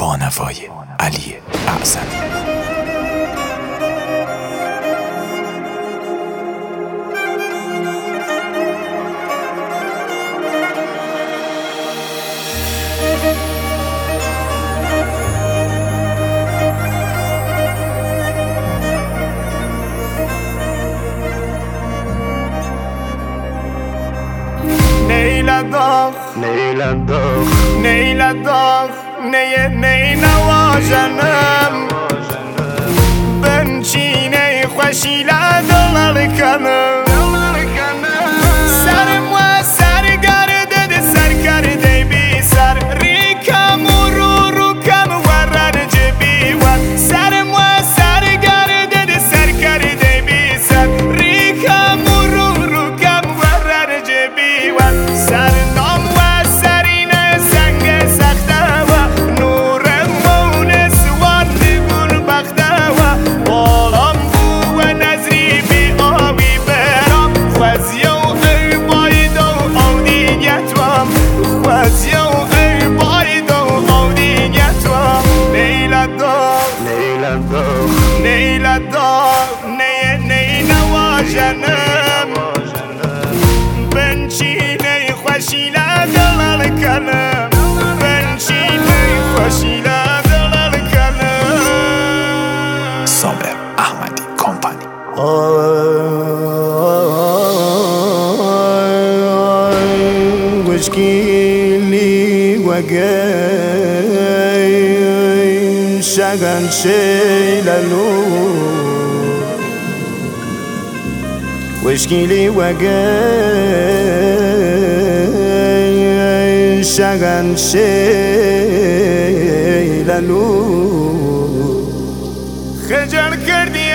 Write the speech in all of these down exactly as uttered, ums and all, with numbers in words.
با نوای علی اعظمی. Neyladok, neyladok, neyladok, neye ney نواجنم بنچینه خوشی لدلر کنم سرم و سر گرده ده سر کرده بی سر ریکم و رو رو کم ورد جبی و سرم و سر گرده ده سر کرده بی سر ریکم و رو رو کم ورد جبی و سر نام و سرین سنگ سخته و نور مونس وردی بول بخته و بالام بو و نظری بی آبی برام خوزیو ای بایدو آودینیتوام خوزیو ای بایدو آودینیتوام نیلدار نیلدار نیلدار نیه نی نواجنم بنچینه خوشی لدلر کنم بنچینه خوشی لدلر کنم صابر احمدی کمپانی. وشكيلي وقاي شغن شيلالو وشكيلي وقاي شغن شيلالو خجل كردي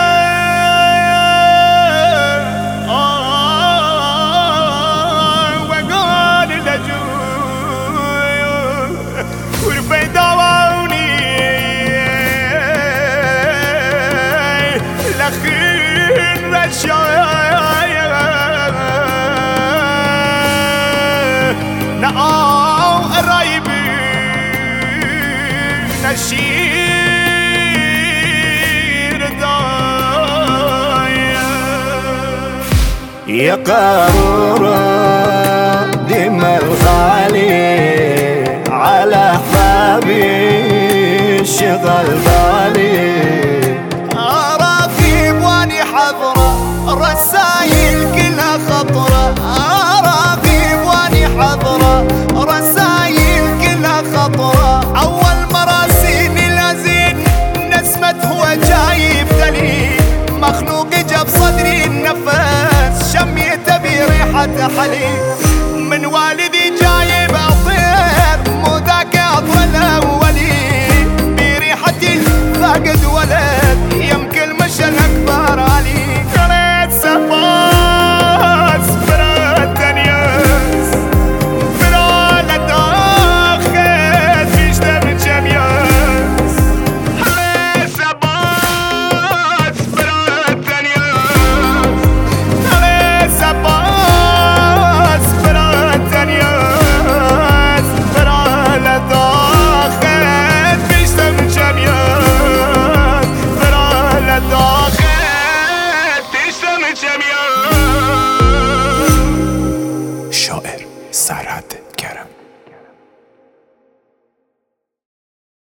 نعم قرايبي نشير دايا يا قارورة دم الغالي على أحبابي شغل ضايع